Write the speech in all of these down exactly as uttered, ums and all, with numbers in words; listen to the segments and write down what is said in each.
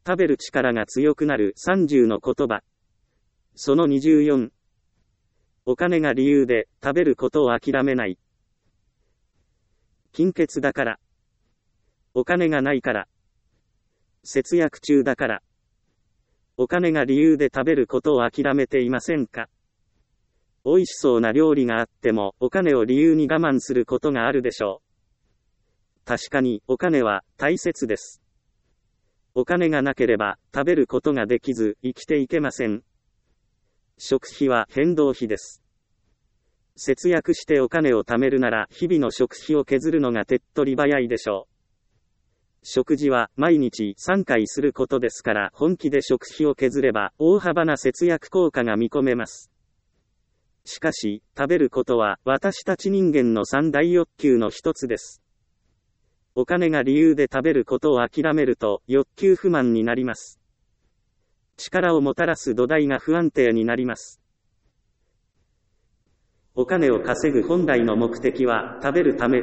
食べる力が強くなるさんじゅうの言葉。そのにじゅうよん。お金が理由で食べることを諦めない。金欠だから。お金がないから。節約中だから。お金が理由で食べることを諦めていませんか？美味しそうな料理があってもお金を理由に我慢することがあるでしょう。確かにお金は大切です。お金がなければ食べることができず生きていけません。食費は変動費です。節約してお金を貯めるなら日々の食費を削るのが手っ取り早いでしょう。食事は毎日さんかいすることですから本気で食費を削れば大幅な節約効果が見込めます。しかし、食べることは私たち人間の三大欲求の一つです。お金が理由で食べることを諦めると欲求不満になります。力をもたらす土台が不安定になります。お金を稼ぐ本来の目的は食べるため。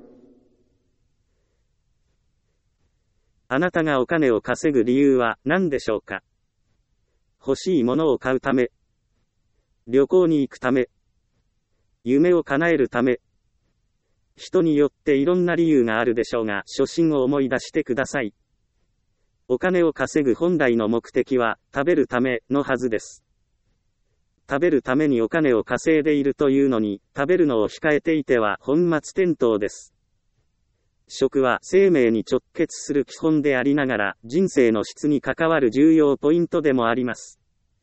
あなたがお金を稼ぐ理由は何でしょうか？欲しいものを買うため。旅行に行くため。夢を叶えるため。人によっていろんな理由があるでしょうが、初心を思い出してください。お金を稼ぐ本来の目的は食べるためのはずです。食べるためにお金を稼いでいるというのに、食べるのを控えていては本末転倒です。食は生命に直結する基本でありながら、人生の質に関わる重要ポイントでもあります。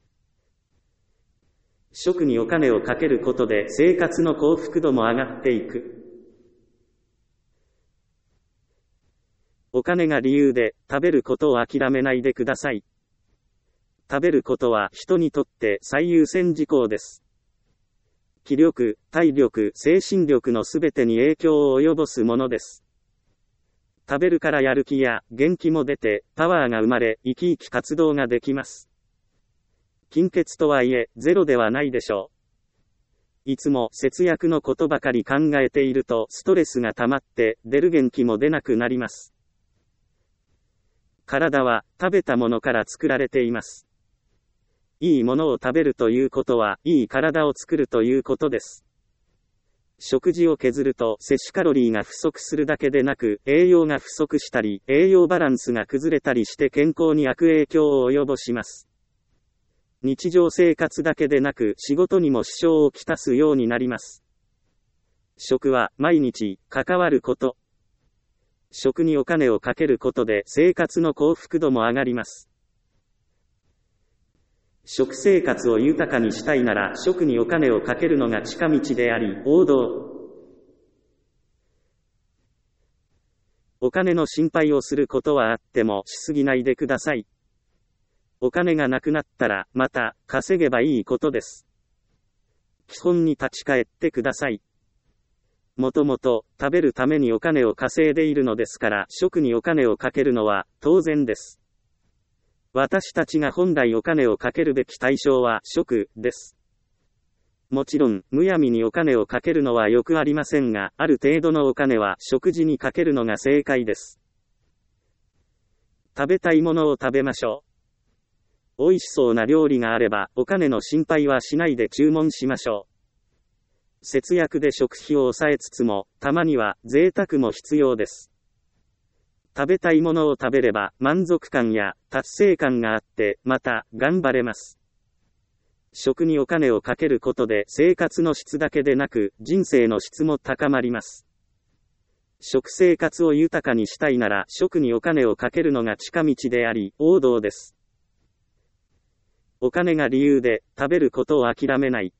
食にお金をかけることで生活の幸福度も上がっていく。お金が理由で食べることを諦めないでください。食べることは人にとって最優先事項です。気力、体力、精神力のすべてに影響を及ぼすものです。食べるからやる気や元気も出て、パワーが生まれ、生き生き活動ができます。金欠とはいえ、ゼロではないでしょう。いつも節約のことばかり考えていると、ストレスが溜まって、出る元気も出なくなります。体は、食べたものから作られています。いいものを食べるということは、いい体を作るということです。食事を削ると摂取カロリーが不足するだけでなく、栄養が不足したり、栄養バランスが崩れたりして健康に悪影響を及ぼします。日常生活だけでなく、仕事にも支障をきたすようになります。食は毎日関わること。食にお金をかけることで生活の幸福度も上がります。食生活を豊かにしたいなら食にお金をかけるのが近道であり、王道。お金の心配をすることはあってもしすぎないでください。お金がなくなったらまた稼げばいいことです。基本に立ち返ってください。もともと食べるためにお金を稼いでいるのですから食にお金をかけるのは当然です。私たちが本来お金をかけるべき対象は食です。もちろん、むやみにお金をかけるのはよくありませんが、ある程度のお金は食事にかけるのが正解です。食べたいものを食べましょう。美味しそうな料理があれば、お金の心配はしないで注文しましょう。節約で食費を抑えつつも、たまには贅沢も必要です。食べたいものを食べれば満足感や達成感があって、また頑張れます。食にお金をかけることで生活の質だけでなく人生の質も高まります。食生活を豊かにしたいなら食にお金をかけるのが近道であり王道です。お金が理由で食べることを諦めない。